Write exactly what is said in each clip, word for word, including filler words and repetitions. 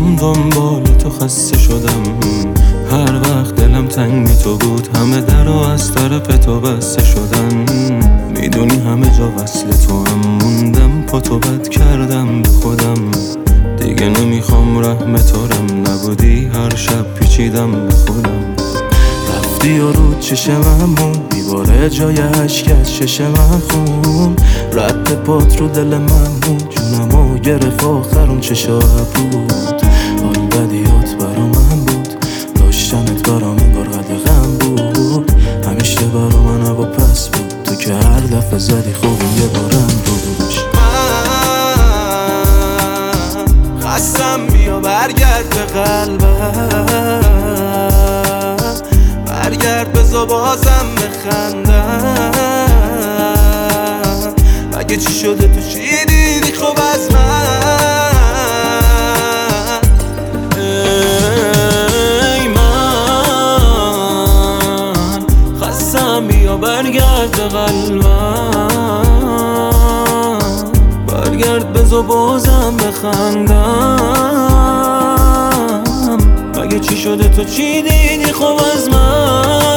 میام دنبال تو خسته شدم، هر وقت دلم تنگ بی تو بود همه در و از طرف تو بسته شدن. میدونی همه جا وصل تو هم موندم، پا تو بد کردم به خودم، دیگه نمیخوام رحم تارم نبودی، هر شب پیچیدم به خودم. رفتی و رو چشممون میباره جای عشق از چشم خون، رد پات رو دل من بود، جونمو گرفت آخر اون چشا بود. حال بدیات برا من بود، داشتنت برام انگار قدغن بود، همیشه برا من هوا پس بود، تو که هر دفعه زدی خوبم یه بارم روش. من خستم بیا برگرد به قلبم، برگرد بزا بازم بخندم. مگه چی شده تو چی دیدی خوب از من؟ ای من خستم بیا برگرد به قلبم، برگرد بزا بازم بخندم. مگه چی شده تو چی دیدی خوب از من؟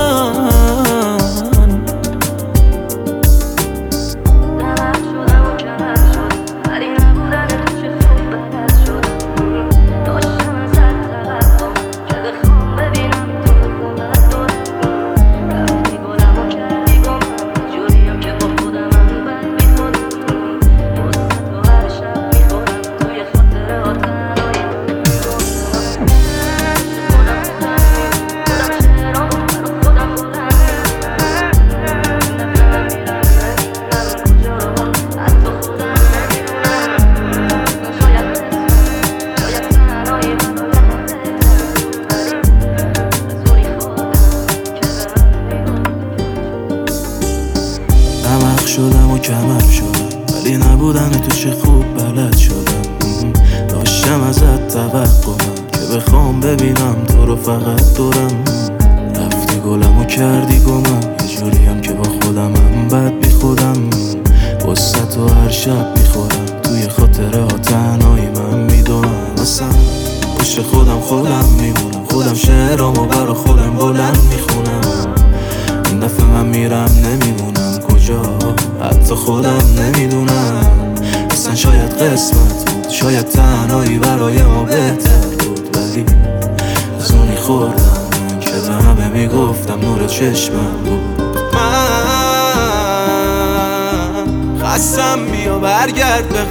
عمق شدم و کمر شدم، ولی نبودن تو چه خوب بلد شدم. داشتم ازت توقعم که بخوام ببینم تو رو فقط دورم. رفتی گلم و کردی گمم، یه جوریم که با خودمم بد بی خودم. واسه تو هر شب میخورم، توی خاطره ها تنهایی من میدونم. واسم پشت خودم خودم میمونم، خودم شعرامو برا خودم بلند میخونم. این دفعه من میرم نمیمونم کجا، حتی خودم نمیدونم. اصلا شاید قسمت بود، شاید تنهایی برای ما بهتر بود، ولی از اونی خوردم که به همه میگفتم نور چشمم بود. من خستم بیا برگرد به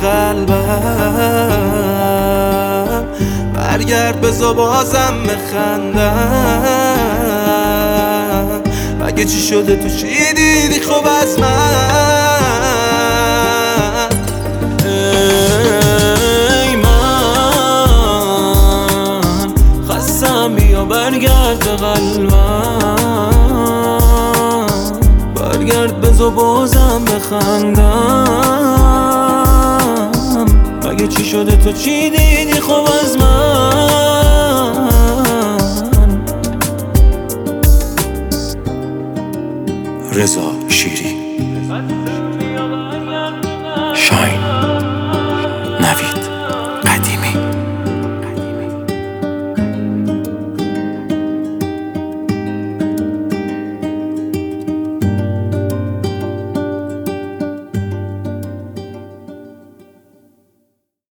قلبم، برگرد بزا بازم بخندم. مگه چی شده تو چی دیدی خوب از من؟ ای من خستم بیا برگرد به قلبم، برگرد بزا بازم بخندم. مگه چی شده تو چی دیدی خوب از من؟